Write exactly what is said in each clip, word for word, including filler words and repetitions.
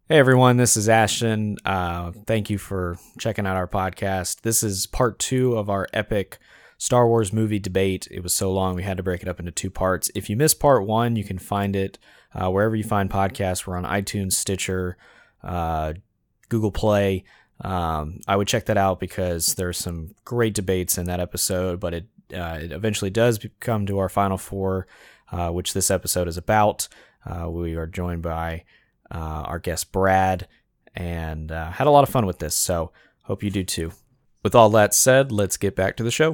Hey everyone, this is Ashton. Uh, thank you for checking out our podcast. This is part two of our epic Star Wars movie debate. It was so long we had to break it up into two parts. If you missed part one, you can find it uh, wherever you find podcasts. We're on iTunes, Stitcher, uh, Google Play. Um, I would check that out because there's some great debates in that episode, but it, uh, it eventually does come to our final four, uh, which this episode is about. Uh, we are joined by Uh, our guest Brad, and uh, had a lot of fun with this, so hope you do too. With all that said, let's get back to the show.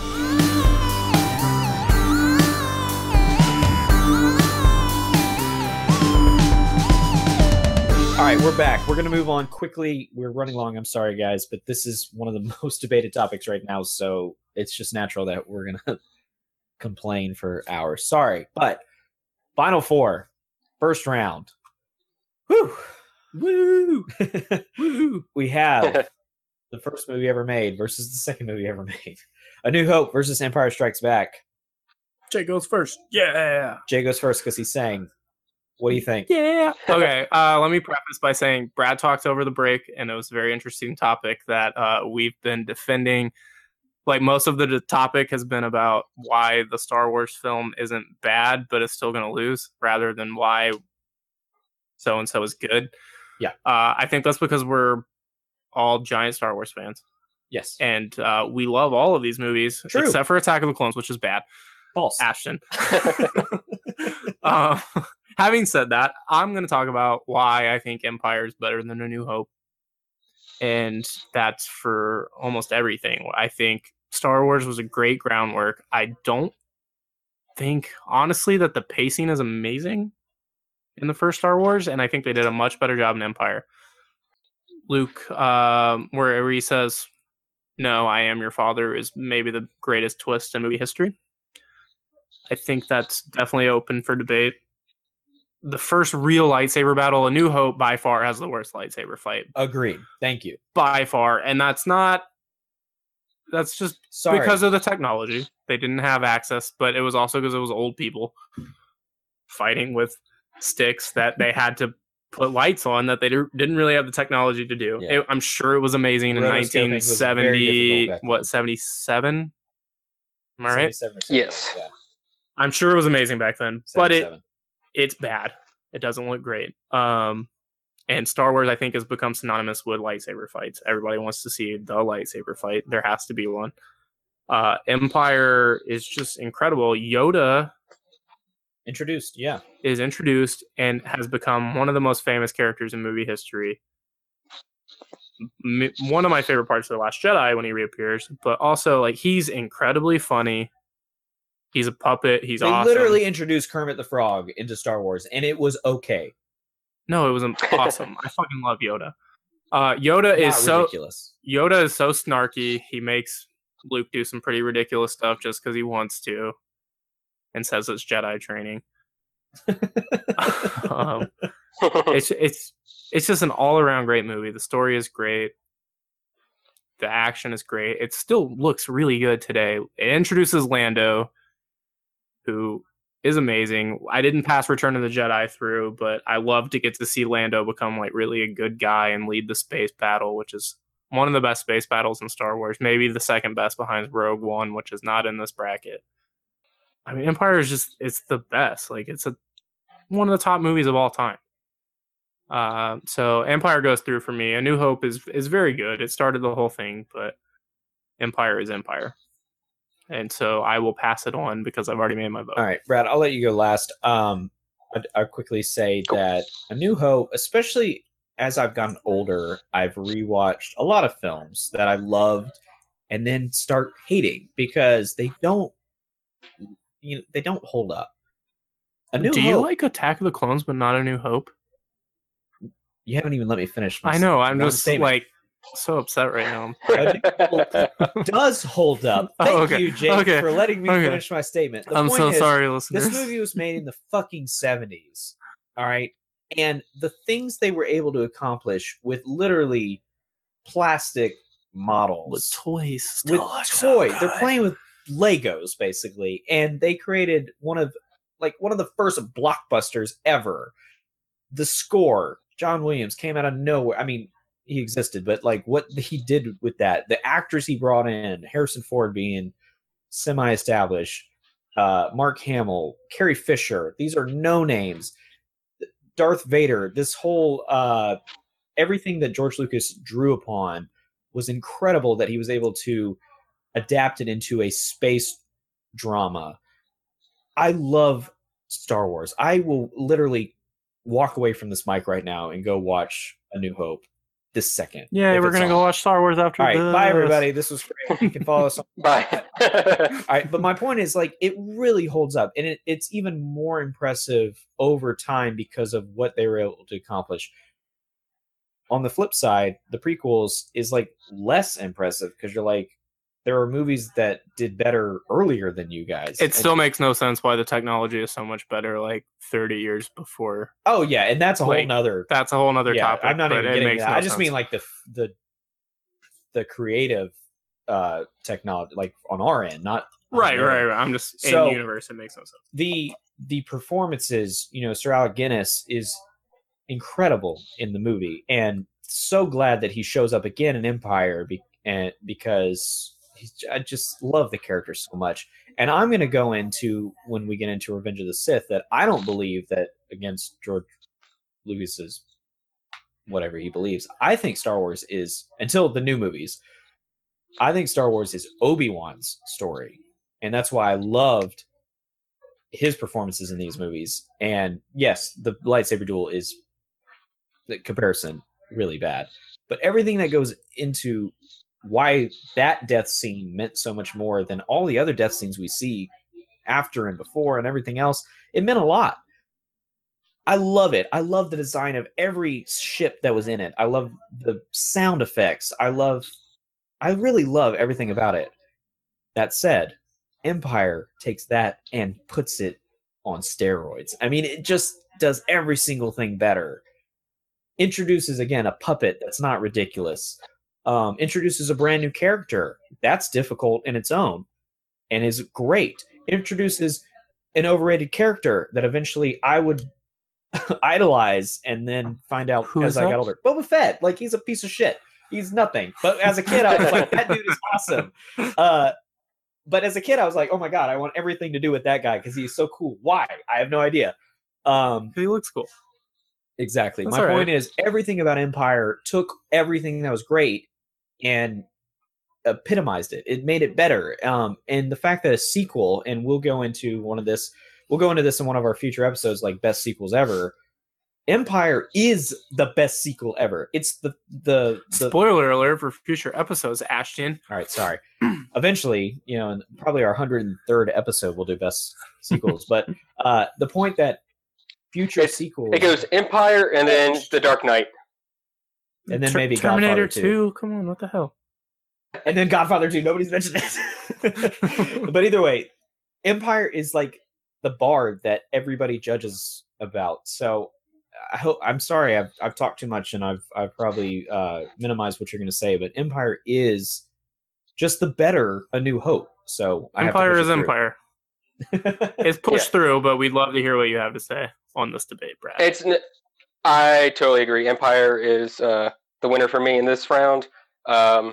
All right, we're back. We're going to move on quickly. We're running long. I'm sorry, guys, but this is one of the most debated topics right now, so it's just natural that we're going to complain for hours. Sorry, but Final Four, first round. Woo! Woo! Woo! We have the first movie ever made versus the second movie ever made. A New Hope versus Empire Strikes Back. Jay goes first. Yeah. Jay goes first because he's saying, what do you think? Yeah. Okay. Uh, let me preface by saying Brad talked over the break, and it was a very interesting topic that uh, we've been defending. Like, most of the topic has been about why the Star Wars film isn't bad, but it's still going to lose, rather than why so-and-so is good. Yeah. Uh, I think that's because we're all giant Star Wars fans. Yes. And uh, we love all of these movies, True. Except for Attack of the Clones, which is bad. False. Ashton. uh, having said that, I'm going to talk about why I think Empire is better than A New Hope. And that's for almost everything. I think Star Wars was a great groundwork. I don't think, honestly, that the pacing is amazing in the first Star Wars, and I think they did a much better job in Empire. Luke, um, where he says, "No, I am your father," is maybe the greatest twist in movie history. I think that's definitely open for debate. The first real lightsaber battle, A New Hope, by far has the worst lightsaber fight. Agreed. Thank you. By far. And that's not... That's just Sorry. because of the technology. They didn't have access, but it was also because it was old people fighting with sticks that they had to put lights on that they didn't really have the technology to do. Yeah. It, I'm sure it was amazing in nineteen seventy, what, seventy-seven? Am I right? Yes. Yeah. I'm sure it was amazing back then, but it it's bad. It doesn't look great. Um, and Star Wars, I think, has become synonymous with lightsaber fights. Everybody wants to see the lightsaber fight. There has to be one. Uh, Empire is just incredible. Yoda Introduced, yeah. is introduced and has become one of the most famous characters in movie history. M- one of my favorite parts of The Last Jedi when he reappears, but also, like, he's incredibly funny. He's a puppet. He's they awesome. They literally introduced Kermit the Frog into Star Wars, and it was okay. No, it was awesome. I fucking love Yoda. Uh, Yoda Not is so ridiculous. Yoda is so snarky. He makes Luke do some pretty ridiculous stuff just because he wants to, and says it's Jedi training. um, it's it's it's just an all around great movie. The story is great. The action is great. It still looks really good today. It introduces Lando, who is amazing. I didn't pass Return of the Jedi through, but I love to get to see Lando become like really a good guy and lead the space battle, which is one of the best space battles in Star Wars. Maybe the second best behind Rogue One, which is not in this bracket. I mean, Empire is just, it's the best. Like, it's a one of the top movies of all time. Uh, so Empire goes through for me. A New Hope is is very good. It started the whole thing, but Empire is Empire. And so I will pass it on because I've already made my vote. All right, Brad, I'll let you go last. Um, I'd, I'll quickly say that A New Hope, especially as I've gotten older, I've rewatched a lot of films that I loved and then start hating because they don't, you know, they don't hold up. A New Do Hope, you like Attack of the Clones, but not A New Hope? You haven't even let me finish. My I know. I'm just statement. like so upset right now. A New Hope does hold up. Thank oh, okay. you, Jake, okay. for letting me okay. finish my statement. The I'm point so is, sorry, listeners. This movie was made in the fucking seventies. All right. And the things they were able to accomplish with literally plastic models. With toys. With Still toys. so They're playing with Legos, basically. And they created one of, like, one of the first blockbusters ever. The score John Williams came out of nowhere. I mean, he existed, but like what he did with that, the actors he brought in, Harrison Ford being semi-established, uh, Mark Hamill, Carrie Fisher, these are no names. Darth Vader, this whole uh, everything that George Lucas drew upon was incredible that he was able to adapt it into a space drama. I love Star Wars. I will literally walk away from this mic right now and go watch A New Hope this second. Yeah, we're gonna on. go watch Star Wars after. All right, this. Bye everybody. This was great. You can follow us on bye. All right, but my point is, like, it really holds up, and it, it's even more impressive over time because of what they were able to accomplish. On the flip side, the prequels is like less impressive because you're like, there are movies that did better earlier than you guys. It still and, makes no sense why the technology is so much better like thirty years before. Oh yeah, and that's a like, whole nother that's a whole nother yeah, topic. I'm not even getting that. No I just sense. mean like the the the creative uh technology, like on our end, not right, right, right. I'm just so, in universe. It makes no sense. The the performances, you know, Sir Alec Guinness is incredible in the movie, and so glad that he shows up again in Empire, be, and because. I just love the character so much. And I'm going to go into, when we get into Revenge of the Sith, that I don't believe that against George Lucas's whatever he believes. I think Star Wars is, until the new movies, I think Star Wars is Obi-Wan's story. And that's why I loved his performances in these movies. And yes, the lightsaber duel is, the comparison, really bad. But everything that goes into why that death scene meant so much more than all the other death scenes we see after and before and everything else, it meant a lot. I love it. I love the design of every ship that was in it. I love the sound effects. I love, I really love everything about it. That said, Empire takes that and puts it on steroids. I mean, it just does every single thing better. Introduces, again, a puppet that's not ridiculous. Um, introduces a brand new character that's difficult in its own and is great. Introduces an overrated character that eventually I would idolize and then find out Who as I that? got older. Boba Fett, like, he's a piece of shit. He's nothing. But as a kid, I was like, that dude is awesome. Uh, but as a kid, I was like, oh my god, I want everything to do with that guy because he's so cool. Why? I have no idea. Um, he looks cool. Exactly. That's My right. point is, everything about Empire took everything that was great and epitomized it. It made it better. Um, and the fact that a sequel, and we'll go into one of this, we'll go into this in one of our future episodes, like best sequels ever. Empire is the best sequel ever. It's the the, the spoiler alert for future episodes, Ashton. All right, sorry. Eventually, you know, in probably our one hundred third episode, we'll do best sequels. But uh, the point that future it, sequels, it goes Empire and then The Dark Knight. And then Ter- maybe Terminator Godfather two. two. Come on, what the hell? And then Godfather two. Nobody's mentioned it. But either way, Empire is like the bar that everybody judges about. So I hope, I'm sorry, I've I've talked too much and I've I've probably uh, minimized what you're going to say. But Empire is just the better A New Hope. So I Empire have is to Empire. It's pushed Yeah. through, but we'd love to hear what you have to say on this debate, Brad. It's. I totally agree. Empire is uh, the winner for me in this round. Um,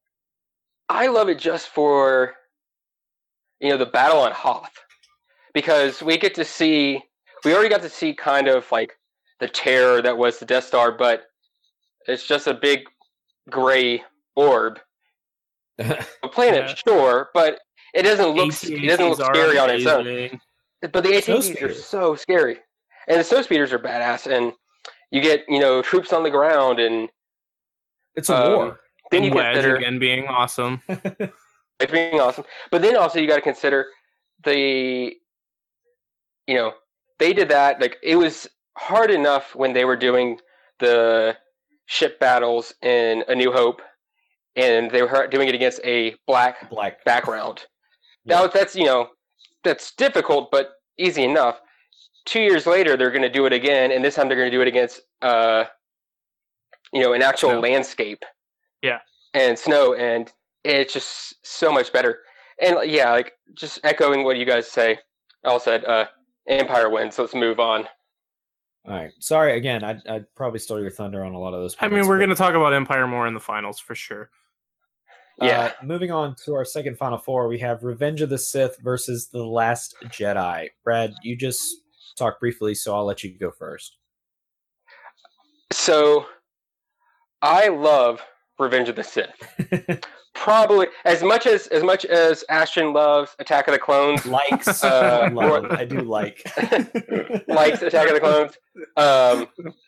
I love it just for, you know, the battle on Hoth, because we get to see. We already got to see kind of like the terror that was the Death Star, but it's just a big gray orb. A planet, Yeah. sure, but it doesn't look. It doesn't look A T A Ts are scary on its own. amazing. But the A T A Ts are Snowspeeder. so scary, and the snowspeeders are badass, and you get, you know, troops on the ground, and It's a um, war. then you Wedge consider again being awesome. it's being awesome. But then also you got to consider the, you know, they did that, like, it was hard enough when they were doing the ship battles in A New Hope, and they were doing it against a black Black. background. Yeah. Now that's, you know, that's difficult, but easy enough. Two years later, they're going to do it again, and this time they're going to do it against, uh, you know, an actual Snow. landscape. Yeah. And snow, and it's just so much better. And yeah, like, just echoing what you guys say, all said, uh, Empire wins. Let's move on. All right. Sorry again. I I probably stole your thunder on a lot of those. I mean, we're going to talk about Empire more in the finals for sure. Yeah. Uh, moving on to our second Final Four, we have Revenge of the Sith versus The Last Jedi. Brad, you just talked briefly, so I'll let you go first. So, I love Revenge of the Sith. Probably as much as as much as Ashton loves Attack of the Clones. Likes, uh, love. I do like. Likes Attack of the Clones. Um,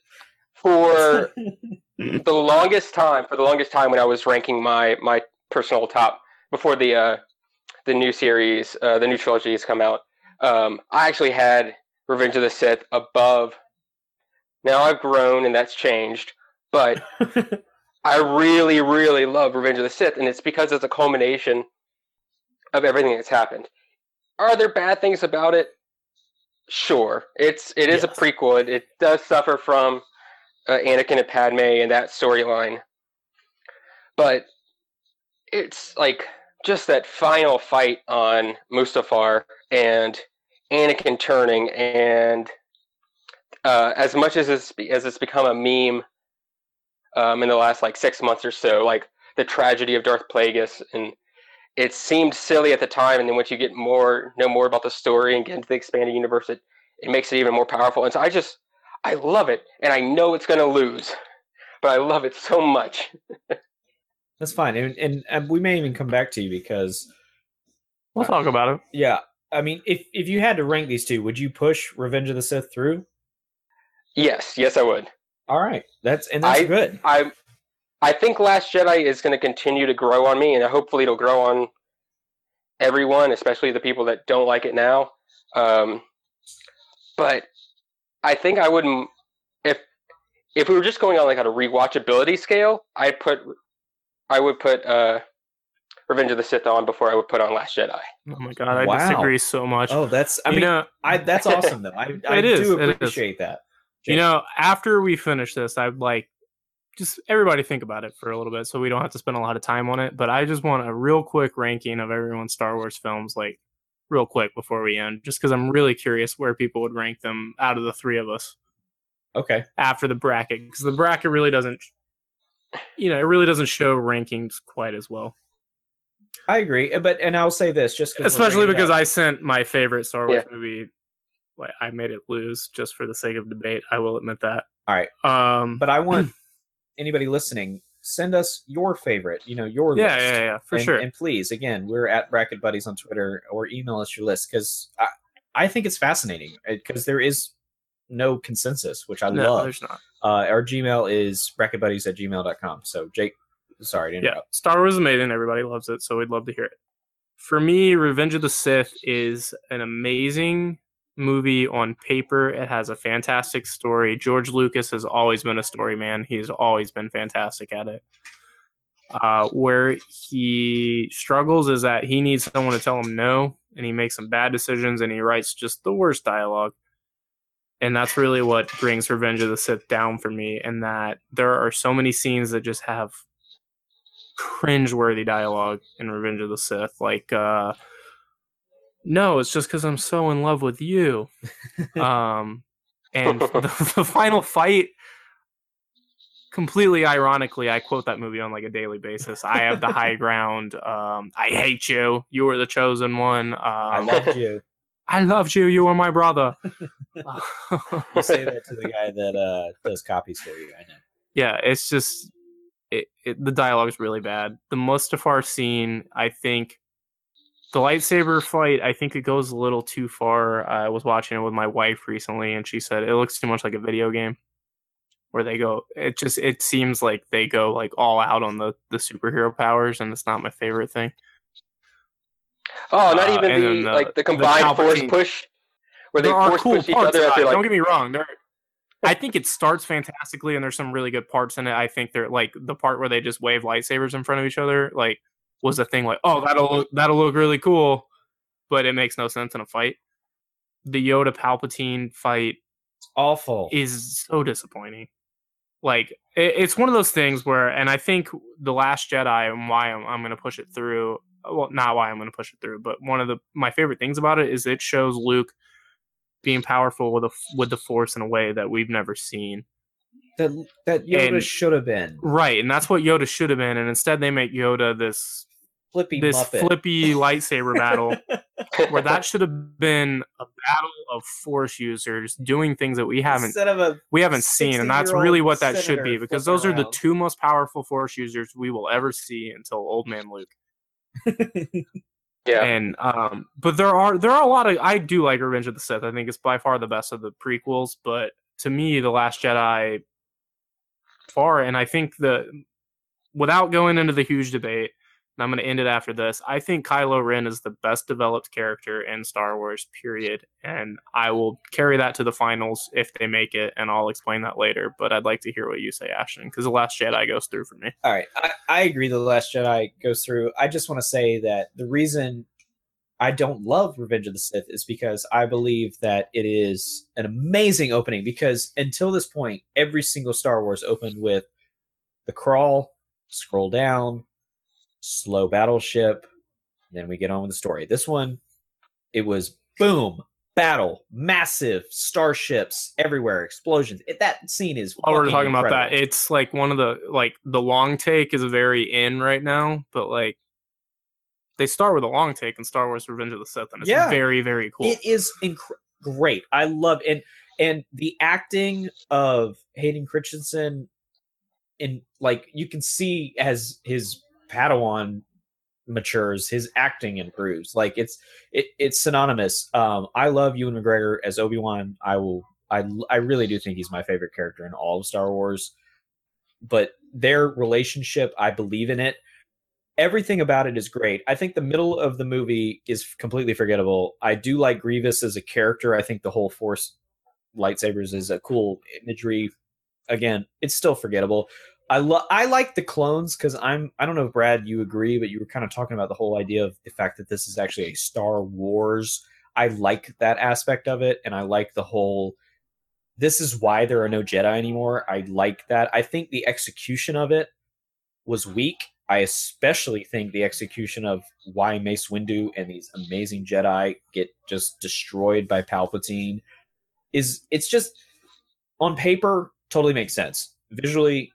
for the longest time, for the longest time, when I was ranking my my personal top before the uh, the new series, uh, the new trilogy has come out, um, I actually had Revenge of the Sith above. Now I've grown and that's changed, but I really, really love Revenge of the Sith, and it's because it's a culmination of everything that's happened. Are there bad things about it? Sure, it's it is yes. a prequel. It, it does suffer from uh, Anakin and Padme and that storyline, but it's like just that final fight on Mustafar and Anakin turning, and uh, as much as it's as it's become a meme um, in the last like six months or so, like the tragedy of Darth Plagueis, and it seemed silly at the time, and then once you get more know more about the story and get into the expanded universe, it it makes it even more powerful. And so I just I love it, and I know it's going to lose, but I love it so much. That's fine, and, and and we may even come back to you because we'll uh, talk about it. Yeah, I mean, if if you had to rank these two, would you push Revenge of the Sith through? Yes, yes, I would. All right, that's and that's I, good. I I think Last Jedi is going to continue to grow on me, and hopefully it'll grow on everyone, especially the people that don't like it now. Um, but I think I wouldn't if if we were just going on like on a rewatchability scale. I'd put I would put uh, Revenge of the Sith on before I would put on Last Jedi. Oh my god, I wow. disagree so much. Oh, that's I you mean, know, I that's awesome though. I, I it is, do it appreciate is. that. Jake. You know, after we finish this, I'd like just everybody think about it for a little bit, so we don't have to spend a lot of time on it. But I just want a real quick ranking of everyone's Star Wars films, like real quick before we end, just because I'm really curious where people would rank them out of the three of us. Okay. After the bracket, because the bracket really doesn't. You know, it really doesn't show rankings quite as well. I agree, but and I'll say this, just especially because I sent my favorite Star Wars yeah. movie. Like I made it lose just for the sake of debate. I will admit that. All right, um, but I want anybody listening, send us your favorite. You know, your yeah, list. yeah, yeah, for and, sure. And please, again, we're at Bracket Buddies on Twitter, or email us your list because I, I think it's fascinating because there is no consensus, which I no, love. There's not. Uh, our Gmail is bracketbuddies at gmail dot com. So, Jake, sorry to interrupt. Yeah, Star Wars is amazing. Everybody loves it, so we'd love to hear it. For me, Revenge of the Sith is an amazing movie on paper. It has a fantastic story. George Lucas has always been a story man. He's always been fantastic at it. Uh, where he struggles is that he needs someone to tell him no, and he makes some bad decisions, and he writes just the worst dialogue. And that's really what brings Revenge of the Sith down for me, and that there are so many scenes that just have cringe-worthy dialogue in Revenge of the Sith. Like, uh, no, it's just because I'm so in love with you. um, and the, the final fight, completely ironically, I quote that movie on like a daily basis. I have the high ground. Um, I hate you. You were the chosen one. Um, I loved you. I loved you. You were my brother. You say that to the guy that uh, does copies for you. I know. Yeah, it's just it, it, the dialogue is really bad. The Mustafar scene, I think, the lightsaber fight, I think it goes a little too far. I was watching it with my wife recently, and she said it looks too much like a video game. Where they go, it just it seems like they go like all out on the the superhero powers, and it's not my favorite thing. Oh, not even uh, the, the like the combined the force push, where they there force cool push each other. Like, like... Don't get me wrong. There, I think it starts fantastically, and there's some really good parts in it. I think they're like the part where they just wave lightsabers in front of each other, like was a thing. Like, oh, that'll look, that'll look really cool, but it makes no sense in a fight. The Yoda Palpatine fight, awful, is so disappointing. Like it, it's one of those things where, and I think The Last Jedi and why I'm, I'm going to push it through. Well, not why I'm going to push it through, but one of the my favorite things about it is it shows Luke being powerful with a, with the Force in a way that we've never seen. That that Yoda And- should have been. Right, and that's what Yoda should have been, and instead they make Yoda this Flippy this Muppet. flippy lightsaber battle where that should have been a battle of Force users doing things that we haven't Instead of a we haven't seen, and that's sixty-year-old really what that should senator be, because flipping those are the around. two most powerful Force users we will ever see until Old Man Luke. Yeah. And um, but there are there are a lot of I do like Revenge of the Sith. I think it's by far the best of the prequels, but to me, The Last Jedi far, and I think the without going into the huge debate, and I'm going to end it after this, I think Kylo Ren is the best developed character in Star Wars, period. And I will carry that to the finals if they make it, and I'll explain that later. But I'd like to hear what you say, Ashton, because The Last Jedi goes through for me. All right, I, I agree. The Last Jedi goes through. I just want to say that the reason I don't love Revenge of the Sith is because I believe that it is an amazing opening. Because until this point, every single Star Wars opened with the crawl, scroll down, slow battleship, then we get on with the story. This one, it was boom, battle, massive starships everywhere, explosions. It, that scene is While we're fucking talking about incredible. that, it's like one of the like the long take is very in right now, but like they start with a long take in Star Wars Revenge of the Sith, and it's Yeah. very, very cool. It is inc- great. I love and and the acting of Hayden Christensen, in like you can see as his Padawan matures, his acting improves. Like it's it it's synonymous. Um, I love Ewan McGregor as Obi-Wan. I will. I I really do think he's my favorite character in all of Star Wars. But their relationship, I believe in it. Everything about it is great. I think the middle of the movie is completely forgettable. I do like Grievous as a character. I think the whole Force lightsabers is a cool imagery. Again, it's still forgettable. I lo- I like the clones because I'm I don't know if Brad you agree, but you were kind of talking about the whole idea of the fact that this is actually a Star Wars. I like that aspect of it, and I like the whole this is why there are no Jedi anymore. I like that. I think the execution of it was weak. I especially think the execution of why Mace Windu and these amazing Jedi get just destroyed by Palpatine is it's just on paper totally makes sense. Visually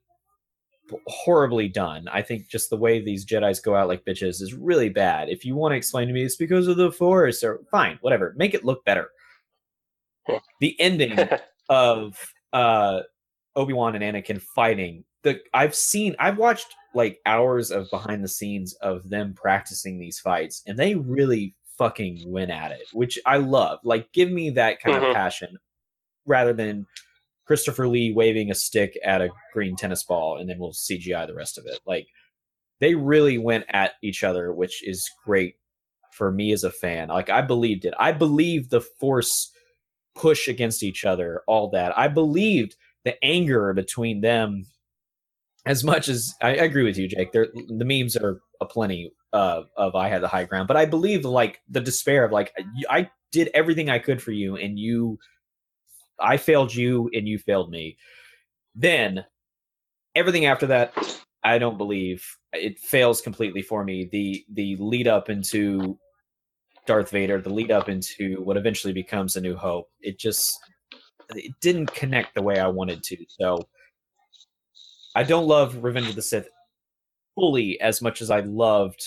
horribly done. I think just the way these Jedis go out like bitches is really bad. If you want to explain to me it's because of the Force, or fine, whatever. Make it look better. The ending of uh, Obi-Wan and Anakin fighting. The I've seen I've watched like hours of behind the scenes of them practicing these fights, and they really fucking win at it, which I love. Like, give me that kind Mhm. of passion rather than Christopher Lee waving a stick at a green tennis ball and then we'll C G I the rest of it. Like, they really went at each other, which is great for me as a fan. Like, I believed it. I believed the Force push against each other, all that. I believed the anger between them as much as I, I agree with you, Jake. There, the memes are aplenty uh, of I had the high ground, but I believe like the despair of like I did everything I could for you, and you, I failed you, and you failed me. Then everything after that, I don't believe it fails completely for me. The the lead up into Darth Vader, the lead up into what eventually becomes A New Hope, it just it didn't connect the way I wanted to. So I don't love Revenge of the Sith fully as much as I loved.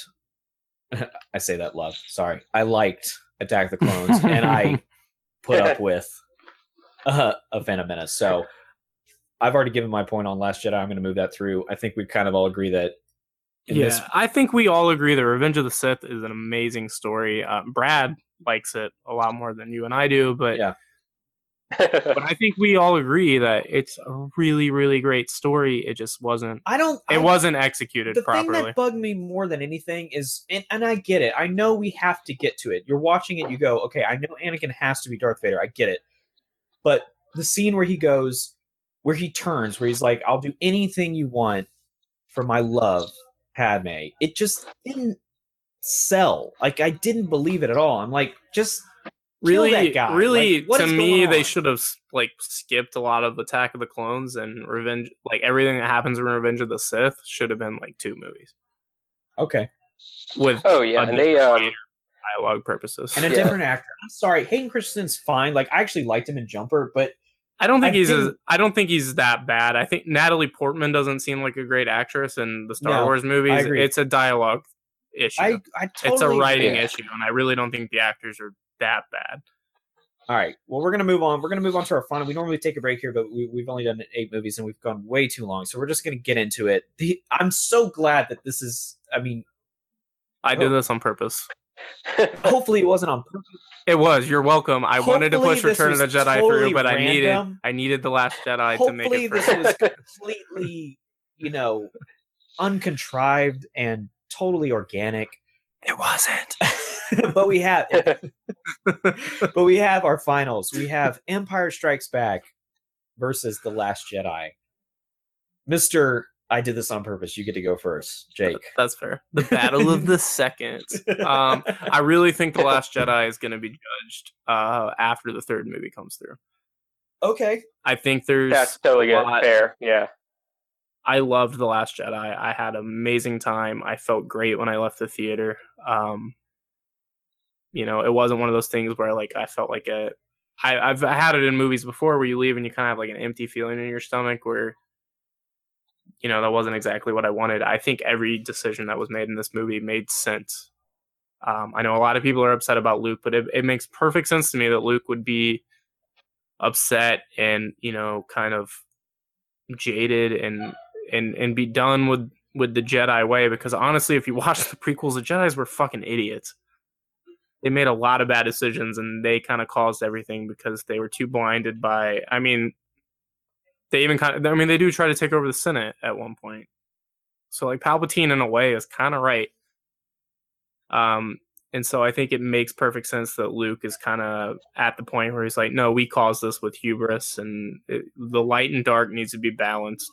I say that love. Sorry, I liked Attack of the Clones, and I put up with uh, a Phantom Menace. So I've already given my point on Last Jedi. I'm going to move that through. I think we kind of all agree that. In yeah, this, I think we all agree that Revenge of the Sith is an amazing story. Uh, Brad likes it a lot more than you and I do, but Yeah. but I think we all agree that it's a really, really great story. It just wasn't. I don't. It I, wasn't executed the properly. thing that bugged me more than anything is, and, and I get it. I know we have to get to it. You're watching it, you go, okay, I know Anakin has to be Darth Vader. I get it. But the scene where he goes, where he turns, where he's like, I'll do anything you want for my love, Padme. It just didn't sell. Like, I didn't believe it at all. I'm like, just kill really, that guy. really, Like, what to is me, going they on? should have like skipped a lot of Attack of the Clones and Revenge. Like everything that happens in Revenge of the Sith should have been like two movies Okay. with Oh yeah, a and they different um fighter. dialogue purposes. And a Yeah. different actor. I'm sorry, Hayden Christensen's fine. Like I actually liked him in Jumper, but I don't think I he's think- as, I don't think he's that bad. I think Natalie Portman doesn't seem like a great actress in the Star No, Wars movies. I agree. It's a dialogue issue. I I totally it's a writing Yeah. issue, and I really don't think the actors are that bad. All right. Well, we're gonna move on. We're gonna move on to our final. We normally take a break here, but we, we've only done eight movies and we've gone way too long. So we're just gonna get into it. The, I'm so glad that this is. I mean, I did Oh. this on purpose. hopefully it wasn't on purpose. It was. You're welcome. I wanted to Hopefully push this Return of the was Jedi totally through, but I needed random. I needed the Last Jedi to make Hopefully it. this First. was completely, you know, uncontrived and totally organic. It wasn't. but we have, but we have our finals. We have Empire Strikes Back versus The Last Jedi. Mister I did this on purpose. You get to go first, Jake. That's fair. The Battle of the Seconds. Um, I really think The Last Jedi is going to be judged uh, after the third movie comes through. Okay. I think there's. That's totally good. lot- Fair. Yeah. I loved The Last Jedi. I had an amazing time. I felt great when I left the theater. Um, you know, it wasn't one of those things where like I felt like a. I, I've had it in movies before where you leave and you kind of have like an empty feeling in your stomach where. You know, that wasn't exactly what I wanted. I think every decision that was made in this movie made sense. Um, I know a lot of people are upset about Luke, but it, it makes perfect sense to me that Luke would be upset and, you know, kind of jaded and and and be done with, with the Jedi way. Because honestly, if you watch the prequels, the Jedis were fucking idiots. They made a lot of bad decisions and they kind of caused everything because they were too blinded by, I mean, they even kind of, I mean, they do try to take over the Senate at one point. So, like, Palpatine, in a way, is kind of right. Um, and so I think it makes perfect sense that Luke is kind of at the point where he's like, no, we caused this with hubris, and it, the light and dark needs to be balanced.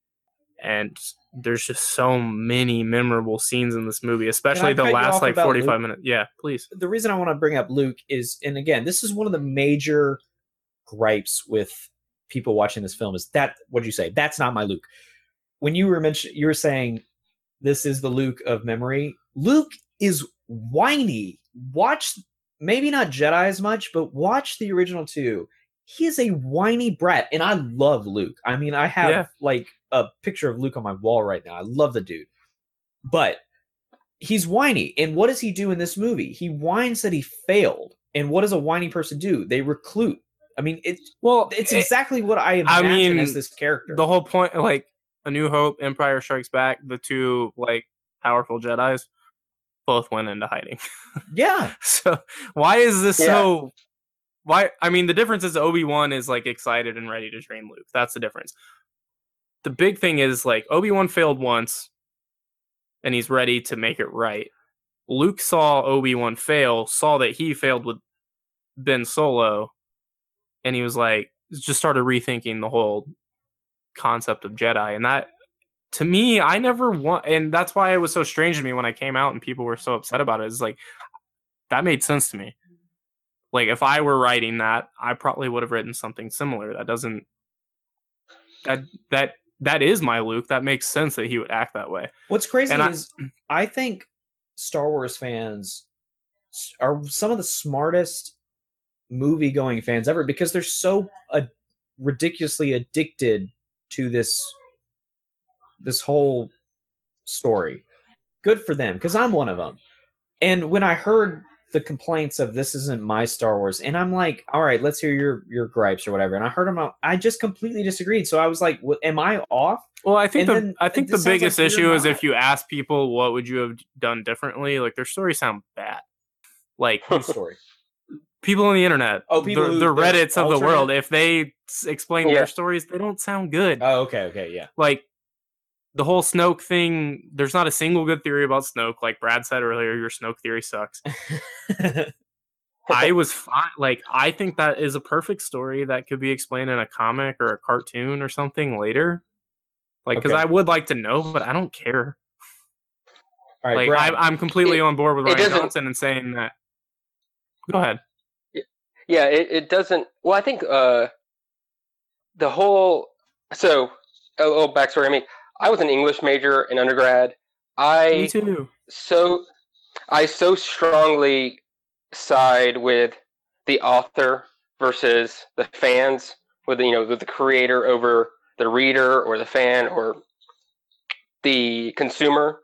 And there's just so many memorable scenes in this movie, especially the cut you last, off like, about forty-five Luke? minutes. Yeah, please. The reason I want to bring up Luke is, and again, this is one of the major gripes with people watching this film is that, what did you say? That's not my Luke. When you were mentioning, you were saying this is the Luke of memory. Luke is whiny. Watch, maybe not Jedi as much, but watch the original two. He is a whiny brat, and I love Luke. I mean, I have Yeah. like a picture of Luke on my wall right now. I love the dude, but he's whiny. And what does he do in this movie? He whines that he failed. And what does a whiny person do? They recruit. I mean, it's Well, it's it- exactly what I I imagine mean, as this character. the whole point, like, A New Hope, Empire Strikes Back, the two, like, powerful Jedis both went into hiding. yeah, So why is this Yeah. so? Why? I mean, the difference is Obi-Wan is like excited and ready to train Luke. That's the difference. The big thing is like Obi-Wan failed once, and he's ready to make it right. Luke saw Obi-Wan fail, saw that he failed with Ben Solo, and he was like, just started rethinking the whole concept of Jedi. And that, to me, I never want, and that's why it was so strange to me when I came out and people were so upset about it. Is like, that made sense to me. Like, if I were writing that, I probably would have written something similar. That doesn't, that, that, that is my Luke. That makes sense that he would act that way. what's crazy And I- is I think Star Wars fans are some of the smartest movie going fans ever because they're so uh, ridiculously addicted to this this whole story. Good for them, because I'm one of them. And when I heard the complaints of this isn't my Star Wars, and I'm like, all right, let's hear your your gripes or whatever. And I heard them out, I just completely disagreed. So I was like, what, am I off? Well, I think And the then I think it the sounds like biggest you're issue is not. if you ask people what would you have done differently, like their stories sound bad. Like Whose story? people on the internet, Oh, people the, who- the they're Reddits of the alternate? world, if they s- explain Yeah. their stories, they don't sound good. Oh, okay, okay, yeah. Like the whole Snoke thing, there's not a single good theory about Snoke. Like Brad said earlier, your Snoke theory sucks. I was fine. Like, I think that is a perfect story that could be explained in a comic or a cartoon or something later. Like, because Okay. I would like to know, but I don't care. All right, Like, Brad. I, I'm completely It- on board with it Ryan doesn't- Johnson and saying that. Go ahead. Yeah, it, it doesn't. Well, I think uh, the whole. So, a little backstory. I mean, I was an English major in undergrad. Me I too. so I so strongly side with the author versus the fans, with you know with the creator over the reader or the fan or the consumer.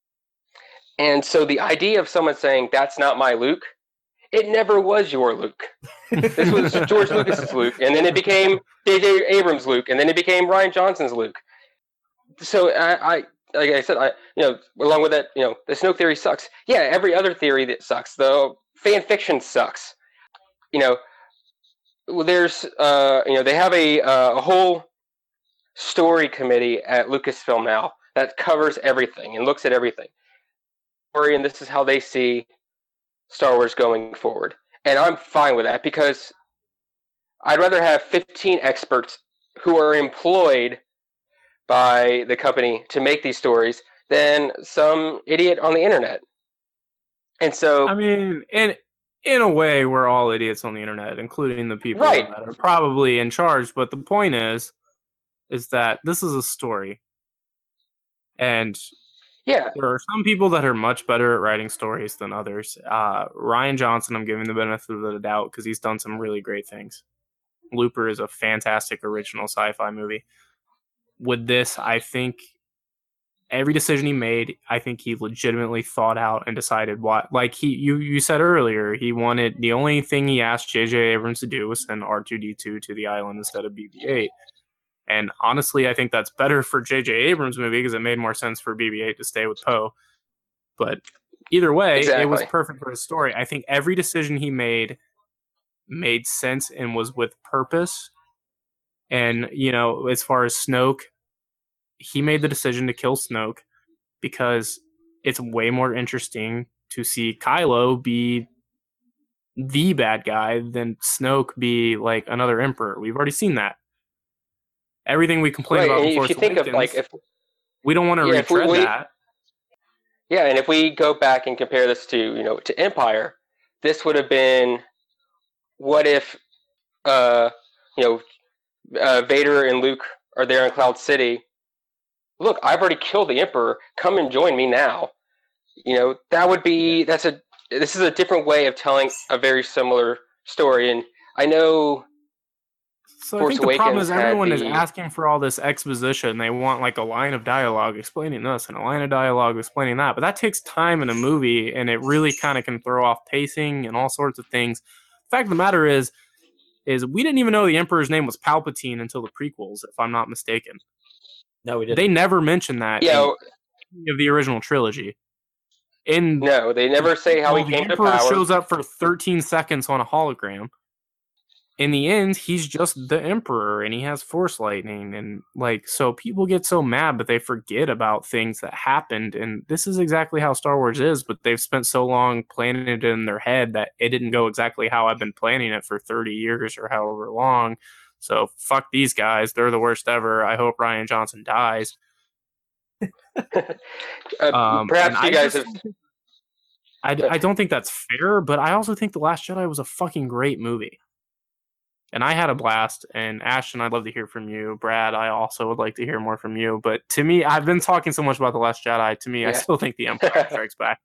And so the idea of someone saying that's not my Luke, it never was your Luke. This was George Lucas's Luke, and then it became J J Abrams' Luke, and then it became Rian Johnson's Luke. So I, I like I said, I you know along with that, you know the Snoke theory sucks. Yeah, every other theory that sucks. The fan fiction sucks. You know, there's uh you know they have a uh, a whole story committee at Lucasfilm now that covers everything and looks at everything. And this is how they see Star Wars going forward. And I'm fine with that because I'd rather have fifteen experts who are employed by the company to make these stories than some idiot on the internet. And so, I mean, in in a way, we're all idiots on the internet, including the people right. that are probably in charge. But the point is, is that this is a story. And yeah, there are some people that are much better at writing stories than others. Uh, Rian Johnson, I'm giving the benefit of the doubt because he's done some really great things. Looper is a fantastic original sci-fi movie. With this, I think every decision he made, I think he legitimately thought out and decided what. Like he, you, you said earlier, he wanted the only thing he asked J J Abrams to do was send R two D two to the island instead of B B eight. And honestly, I think that's better for J J Abrams' movie because it made more sense for B B eight to stay with Poe. But either way, exactly. It was perfect for his story. I think every decision he made made sense and was with purpose. And, you know, as far as Snoke, he made the decision to kill Snoke because it's way more interesting to see Kylo be the bad guy than Snoke be like another emperor. We've already seen that. Everything we complain right. about and in Force if you think Awakens, of like if we don't want to yeah, retread we, that. Yeah, and if we go back and compare this to you know to Empire, this would have been what if uh you know uh, Vader and Luke are there in Cloud City. Look, I've already killed the Emperor. Come and join me now. You know that would be that's a this is a different way of telling a very similar story, and I know. So Force I think the problem Awakens is everyone the... is asking for all this exposition. They want like a line of dialogue explaining this and a line of dialogue explaining that. But that takes time in a movie, and it really kind of can throw off pacing and all sorts of things. The fact of the matter is, is we didn't even know the Emperor's name was Palpatine until the prequels, if I'm not mistaken. No, we didn't. They never mentioned that yeah, in any of the original trilogy. In no, they never say how well, he came the to Emperor power. shows up for thirteen seconds on a hologram. In the end, he's just the Emperor, and he has Force lightning, and like so, people get so mad, but they forget about things that happened. And this is exactly how Star Wars is, but they've spent so long planning it in their head that it didn't go exactly how I've been planning it for thirty years or however long. So fuck these guys; they're the worst ever. I hope Rian Johnson dies. uh, um, perhaps you guys just, have. I, I don't think that's fair, but I also think The Last Jedi was a fucking great movie. And I had a blast. And Ashton, I'd love to hear from you. Brad, I also would like to hear more from you. But to me, I've been talking so much about The Last Jedi. To me, yeah. I still think The Empire Strikes Back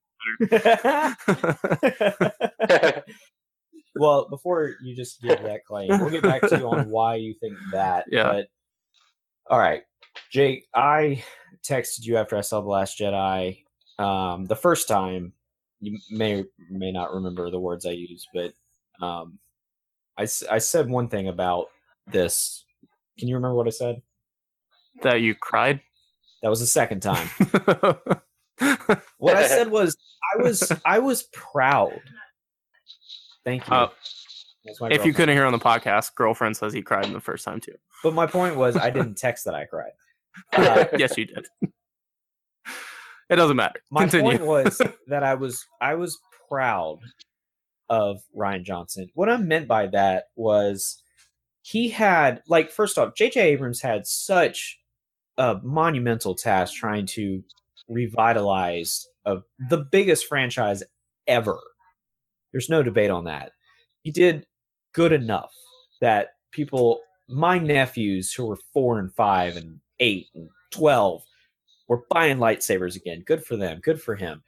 better. Well, before you just give that claim, we'll get back to you on why you think that. Yeah. But all right, Jake, I texted you after I saw The Last Jedi. Um, the first time, you may or may not remember the words I used, but um, I, I said one thing about this. Can you remember what I said? That you cried? That was the second time. What I said was I was I was proud. Thank you. Uh, if you couldn't hear on the podcast, girlfriend says he cried in the first time too. But my point was I didn't text that I cried. Uh, yes, you did. It doesn't matter. My Continue. point was that I was I was proud of Rian Johnson. What I meant by that was he had, like, first off, J J Abrams had such a monumental task trying to revitalize a, the biggest franchise ever. There's no debate on that. He did good enough that people, my nephews who were four and five and eight and twelve, were buying lightsabers again. Good for them. Good for him.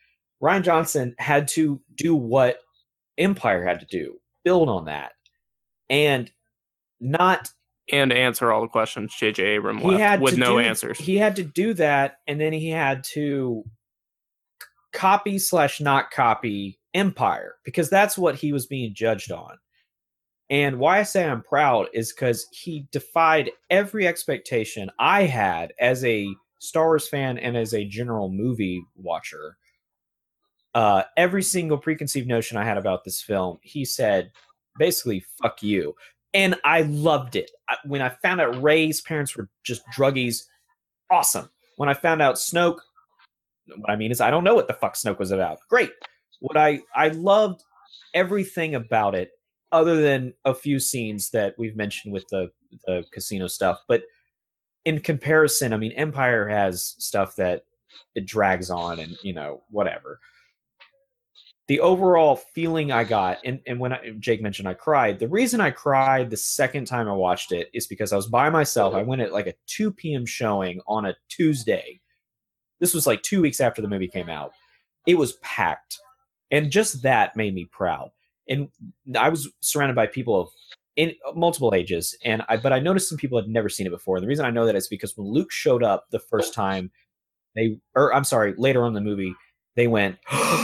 Rian Johnson had to do what Empire had to do, build on that, and not and answer all the questions J J Abrams he left had with to no do, answers. He had to do that, and then he had to copy slash not copy Empire, because that's what he was being judged on. And why I say I'm proud is because he defied every expectation I had as a Star Wars fan and as a general movie watcher. Uh, every single preconceived notion I had about this film, he said, basically, fuck you. And I loved it. I, when I found out Rey's parents were just druggies, awesome. When I found out Snoke, what I mean is I don't know what the fuck Snoke was about. Great. What I, I loved everything about it, other than a few scenes that we've mentioned with the, the casino stuff. But in comparison, I mean, Empire has stuff that it drags on and, you know, whatever. The overall feeling I got, and, and when I, Jake mentioned I cried, the reason I cried the second time I watched it is because I was by myself. I went at like a two p.m. showing on a Tuesday. This was like two weeks after the movie came out. It was packed. And just that made me proud. And I was surrounded by people of in multiple ages, and I but I noticed some people had never seen it before. And the reason I know that is because when Luke showed up the first time, they or I'm sorry, later on in the movie, they went,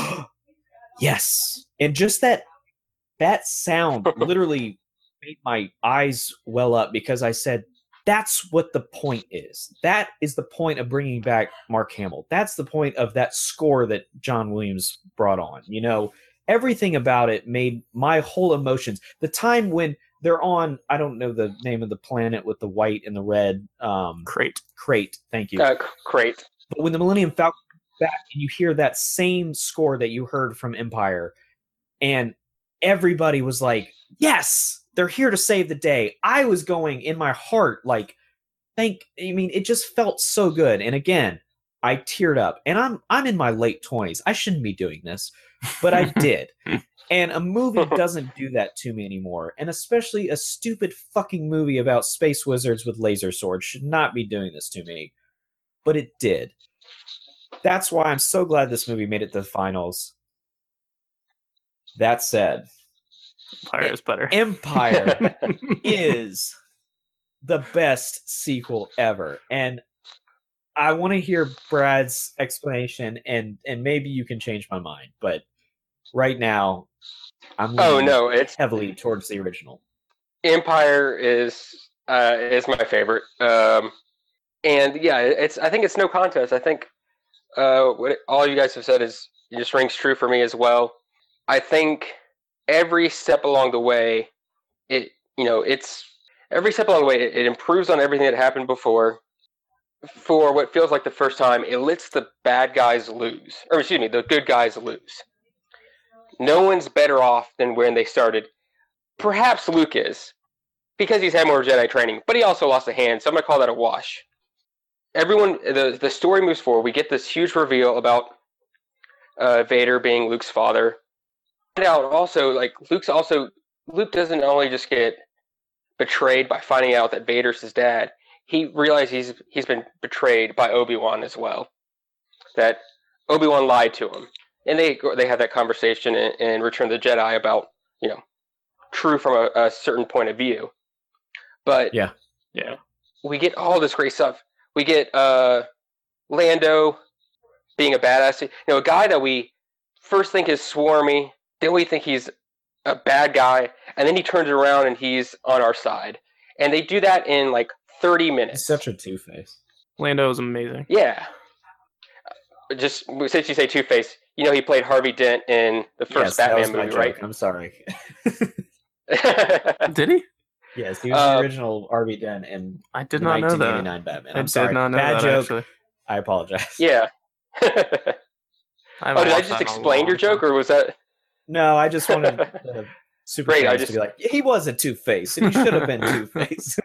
yes. And just that that sound literally made my eyes well up, because I said, that's what the point is. That is the point of bringing back Mark Hamill. That's the point of that score that John Williams brought on. You know, everything about it made my whole emotions. The time when they're on, I don't know the name of the planet with the white and the red. Um, Crate. Crate, thank you. Uh, Crate. But when the Millennium Falcon comes back and you hear that same score that you heard from Empire, and everybody was like, yes, they're here to save the day. I was going in my heart like, thank, I mean, it just felt so good. And again, I teared up, and I'm I'm in my late twenties. I shouldn't be doing this, but I did. And a movie doesn't do that to me anymore. And especially a stupid fucking movie about space wizards with laser swords should not be doing this to me. But it did. That's why I'm so glad this movie made it to the finals. That said, Empire is better. Empire is the best sequel ever. And I want to hear Brad's explanation, and and maybe you can change my mind. But right now, I'm oh no, it's heavily towards the original. Empire is uh, is my favorite, um, and yeah, it's. I think it's no contest. I think uh, what all you guys have said is just rings true for me as well. I think every step along the way, it you know, it's every step along the way, it, it improves on everything that happened before. For what feels like the first time, it lets the bad guys lose, or excuse me, the good guys lose. No one's better off than when they started. Perhaps Luke is, because he's had more Jedi training, but he also lost a hand, so I'm going to call that a wash. Everyone, the, the story moves forward. We get this huge reveal about uh, Vader being Luke's father. And out also, like, Luke's also, Luke doesn't only just get betrayed by finding out that Vader's his dad, he realizes he's, he's been betrayed by Obi-Wan as well. That Obi-Wan lied to him. And they they have that conversation in, in Return of the Jedi about, you know, true from a, a certain point of view. But yeah, yeah, we get all this great stuff. We get uh, Lando being a badass. You know, a guy that we first think is swarmy, then we think he's a bad guy, and then he turns around and he's on our side. And they do that in like thirty minutes. He's such a two-face. Lando is amazing. Yeah. Just since you say Two-Face, you know he played Harvey Dent in the first yes, that Batman was my movie, joke. right? I'm sorry. Did he? Yes, he was Uh, the original Harvey Dent in I did the not know nineteen that. eighty-nine Batman. I I'm did sorry. not know Bad that, joke. actually. I apologize. Yeah. I oh, haven't did I watched just that in a explain your long joke, time. or was that... No, I just wanted the super Great, I fans just- to be like, he was a Two-Face, and he should have been Two-Face.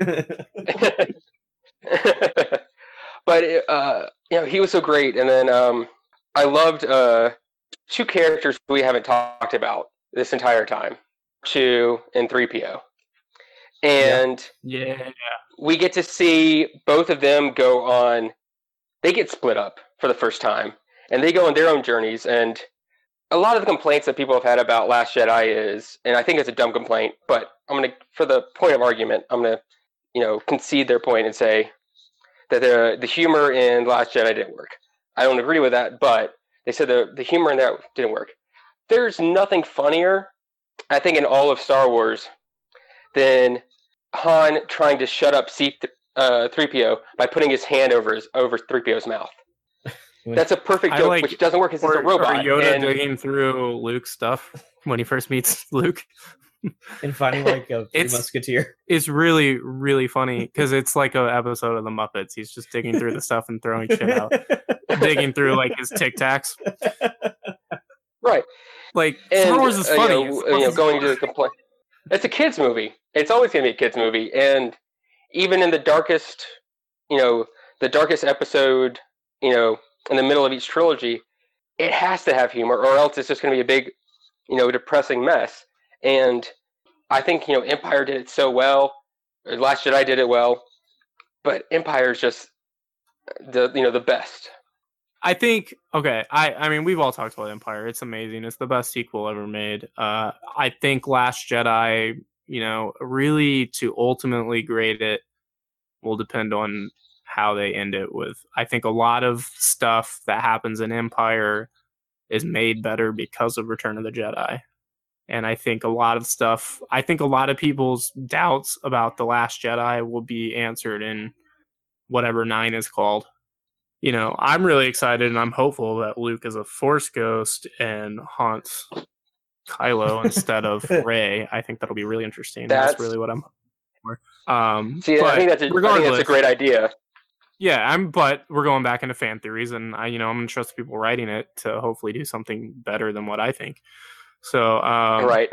But uh, you know, he was so great, and then um, I loved uh, two characters we haven't talked about this entire time, two and three P O, and Yeah. we get to see both of them go on. They get split up for the first time, and they go on their own journeys. And a lot of the complaints that people have had about Last Jedi is, and I think it's a dumb complaint, but I'm gonna, for the point of argument, I'm gonna, you know, concede their point and say that the the humor in Last Jedi didn't work. I don't agree with that, but they said the the humor in that didn't work. There's nothing funnier, I think, in all of Star Wars than Han trying to shut up C uh, three P O by putting his hand over his over three P O's mouth. That's a perfect joke, like, which doesn't work because it's a robot. Or Yoda and, digging through Luke's stuff when he first meets Luke. And finding like a Three It's- Musketeer. It's really, really funny because it's like an episode of the Muppets. He's just digging through the stuff and throwing shit out. Digging through like his Tic Tacs. right. Like And, Star Wars is uh, funny. You know, It's you know, fucking going to funny. the complaint. It's a kids movie. It's always going to be a kids movie, and even in the darkest, you know, the darkest episode, you know, in the middle of each trilogy, it has to have humor, or else it's just going to be a big, you know, depressing mess. And I think, you know, Empire did it so well. or Last Jedi did it well, but Empire is just the you know the best. I think okay. I I mean we've all talked about Empire. It's amazing. It's the best sequel ever made. Uh, I think Last Jedi, you know, really to ultimately grade it will depend on how they end it with. I think a lot of stuff that happens in Empire is made better because of Return of the Jedi. And I think a lot of stuff, I think a lot of people's doubts about The Last Jedi will be answered in whatever nine is called. You know, I'm really excited and I'm hopeful that Luke is a Force ghost and haunts Kylo instead of Rey. I think that'll be really interesting. That's, That's really what I'm hoping for. Um, See, I but think that's a, I think regardless, that's a great idea. yeah, I'm. But we're going back into fan theories, and I, you know, I'm gonna trust the people writing it to hopefully do something better than what I think. So, um, right.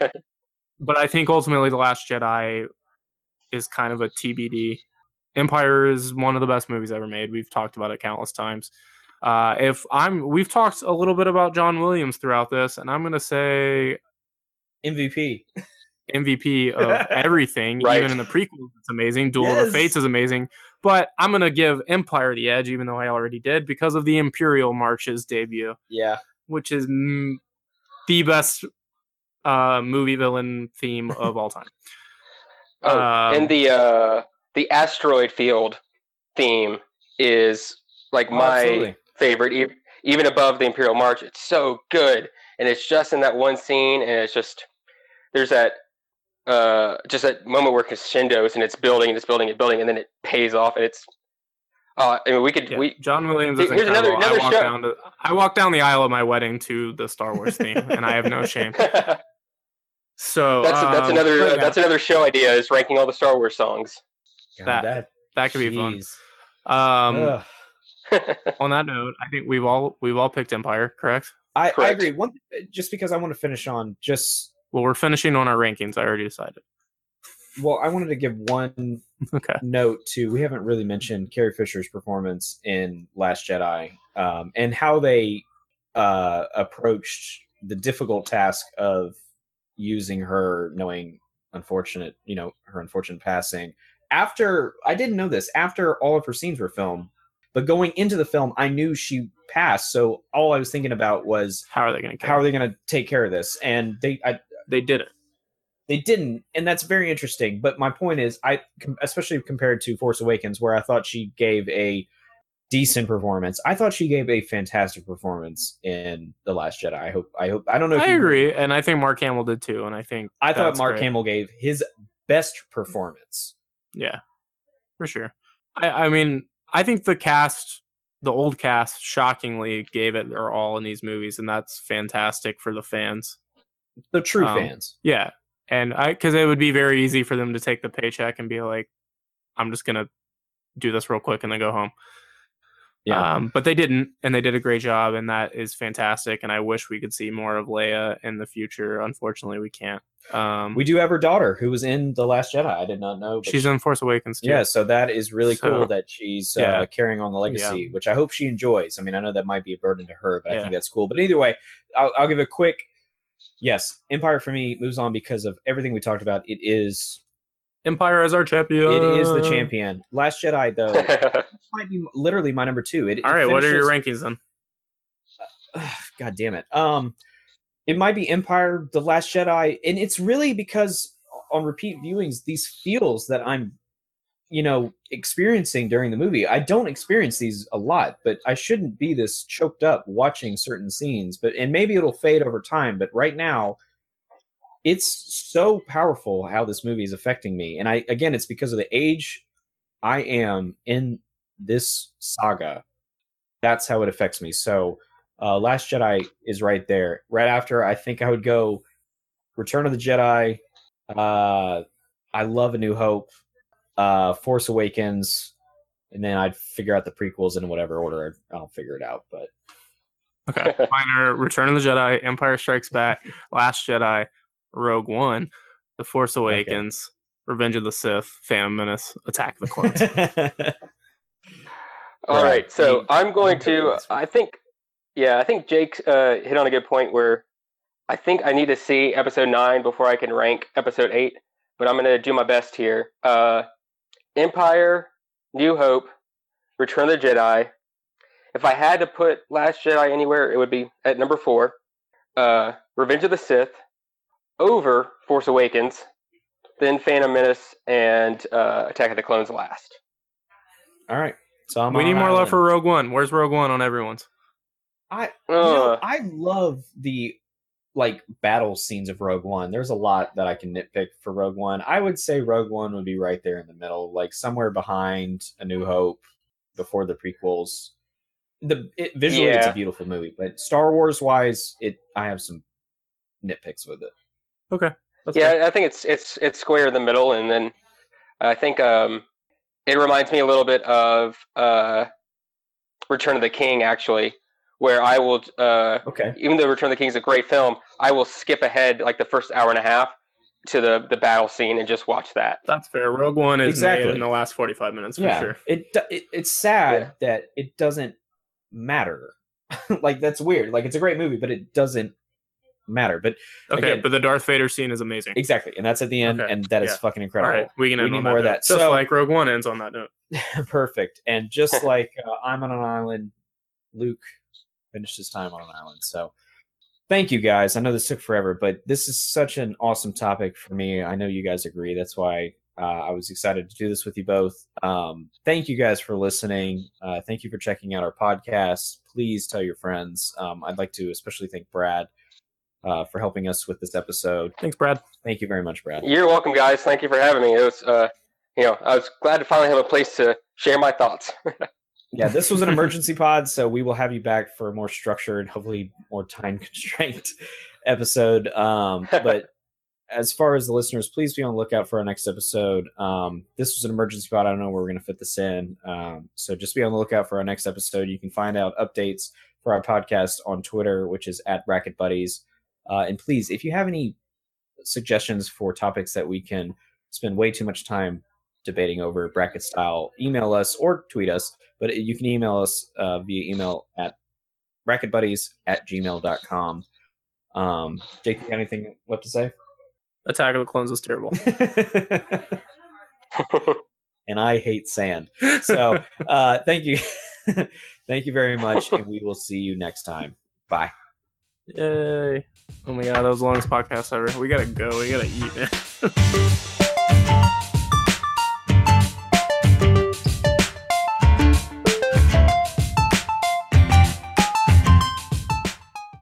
but I think ultimately, The Last Jedi is kind of a T B D. Empire is one of the best movies ever made. We've talked about it countless times. Uh, if I'm, we've talked a little bit about John Williams throughout this, and I'm gonna say M V P. M V P of everything, Right. even in the prequels. It's amazing. Duel of Yes. the Fates is amazing. But I'm going to give Empire the edge, even though I already did, because of the Imperial Marches debut, Yeah. which is mm, the best uh, movie villain theme of all time. Oh, Um, and the uh, the asteroid field theme is like Oh, my absolutely. favorite, e- even above the Imperial March. It's so good, and it's just in that one scene, and it's just there's that uh, just that moment where crescendos and it's building and it's building and building, and then it pays off, and it's. Uh, I mean, we could yeah, we John Williams is Here's another- incredible. another I, walked show. down to, I walked down the aisle of my wedding to the Star Wars theme, and I have no shame. that's So that's um, another but uh, yeah, that's another show idea is ranking all the Star Wars songs. God, That- that that could be fun. jeez. Um, Ugh. on that note, I think we've all we've all picked Empire, correct? I, I Correct. agree. One, just because I want to finish on just Well, we're finishing on our rankings. I already decided. well, I wanted to give one Okay. note to we haven't really mentioned Carrie Fisher's performance in Last Jedi, um, and how they uh, approached the difficult task of using her, knowing unfortunate, you know, her unfortunate passing. After I didn't know this, after all of her scenes were filmed, but going into the film, I knew she passed. So all I was thinking about was How are they going to? how are they going to take care of this, and they I, They did it. they didn't, and that's very interesting. But my point is, I com- especially compared to Force Awakens, where I thought she gave a decent performance. I thought she gave a fantastic performance in The Last Jedi. I hope. I hope. I don't know. If I you agree, and I think Mark Hamill did too. And I think I thought that's Mark great. Hamill gave his best performance. Yeah, for sure. I, I mean, I think the cast, the old cast, shockingly gave it their all in these movies, and that's fantastic for the fans. The true Um, fans. Yeah, and I because it would be very easy for them to take the paycheck and be like, "I'm just gonna do this real quick and then go home." Yeah. Um, but they didn't, and they did a great job, and that is fantastic. And I wish we could see more of Leia in the future. Unfortunately, we can't. Um, We do have her daughter who was in The Last Jedi. I did not know. but she's she- in Force Awakens too. Yeah, so that is really So- cool that she's yeah. uh, carrying on the legacy, Yeah. which I hope she enjoys. I mean, I know that might be a burden to her, but I Yeah. think that's cool. But either way, I'll, I'll give a quick yes. Empire for me moves on because of everything we talked about. It is Empire is our champion. it is the champion. Last Jedi though might be literally my number two. It, All it right, what are your finishes- rankings then? Ugh, God damn it. Um, it might be Empire, The Last Jedi, and it's really because on repeat viewings, these feels that I'm, you know, experiencing during the movie. I don't experience these a lot, but I shouldn't be this choked up watching certain scenes. But and maybe it'll fade over time. But right now, it's so powerful how this movie is affecting me. And I again, it's because of the age I am in this saga. That's how it affects me. So uh, Last Jedi is right there. Right after, I think I would go Return of the Jedi. Uh, I love A New Hope. Uh, Force Awakens. And then I'd figure out the prequels in whatever order I'll figure it out. But okay, mine are Return of the Jedi, Empire Strikes Back, Last Jedi, Rogue One, The Force Awakens, okay. Revenge of the Sith, Phantom Menace, Attack of the Clones. All right, right, so I'm going to. I think, yeah, I think Jake uh, hit on a good point where I think I need to see Episode Nine before I can rank Episode Eight. But I'm going to do my best here. Uh, Empire, New Hope, Return of the Jedi. If I had to put Last Jedi anywhere, it would be at number four. Uh, Revenge of the Sith, over Force Awakens, then Phantom Menace, and uh, Attack of the Clones last. All right. So I'm we need more love for Rogue One. Where's Rogue One on everyone's? I you know, I love the like battle scenes of Rogue One. There's a lot that I can nitpick for Rogue One. I would say Rogue One would be right there in the middle, like somewhere behind A New Hope, before the prequels. The it, visually, yeah. It's a beautiful movie, but Star Wars wise, it I have some nitpicks with it. Okay. That's yeah, fair. I think it's it's it's square in the middle, and then I think um, it reminds me a little bit of uh, Return of the King, actually, where I will, uh, okay. even though Return of the King is a great film, I will skip ahead like the first hour and a half to the, the battle scene and just watch that. That's fair. Rogue One is exactly. made in the last forty-five minutes for yeah. sure. It, it it's sad yeah. that it doesn't matter. Like that's weird. Like it's a great movie, but it doesn't matter. But okay, again, but the Darth Vader scene is amazing. Exactly, and that's at the end, okay. and that is yeah. fucking incredible. All right, we can end we need on more that of that. Just so, like Rogue One ends on that note. Perfect. And just like uh, I'm on an island, Luke finished his time on an island. So thank you guys. I know this took forever, but this is such an awesome topic for me. I know you guys agree. That's why uh, I was excited to do this with you both. Um, thank you guys for listening. Uh, thank you for checking out our podcast. Please tell your friends. Um, I'd like to especially thank Brad uh, for helping us with this episode. Thanks, Brad. Thank you very much, Brad. You're welcome, guys. Thank you for having me. It was, uh, you know, I was glad to finally have a place to share my thoughts. Yeah, this was an emergency pod, so we will have you back for a more structured, hopefully more time constrained episode. Um, but as far as the listeners, please be on the lookout for our next episode. Um, this was an emergency pod. I don't know where we're going to fit this in. Um, so just be on the lookout for our next episode. You can find out updates for our podcast on Twitter, which is at Bracket Buddies. Uh, and please, if you have any suggestions for topics that we can spend way too much time debating over bracket style, email us or tweet us. But you can email us uh, via email at bracketbuddies at gmail dot com. Um, Jake, you got anything left to say? Attack of the Clones was terrible. And I hate sand. So uh, thank you. Thank you very much. And we will see you next time. Bye. Yay. Oh my God, that was the longest podcast ever. We got to go. We got to eat, man.